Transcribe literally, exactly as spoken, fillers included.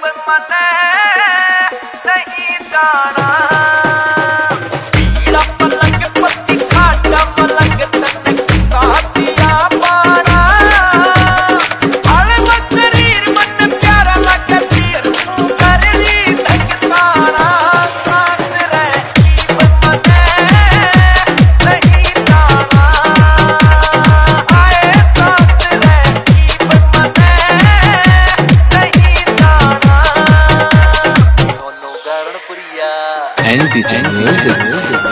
मने नहीं जाना पीला पलंग पत्ती खाटा पलंग तनक साथिया पाना आले शरीर मन प्यारा लगे पीर कर ली धकतारा सांस रही मने नहीं जाना आए सांस रही मने नहीं जाना Sonu Ganpuriya and DJ music music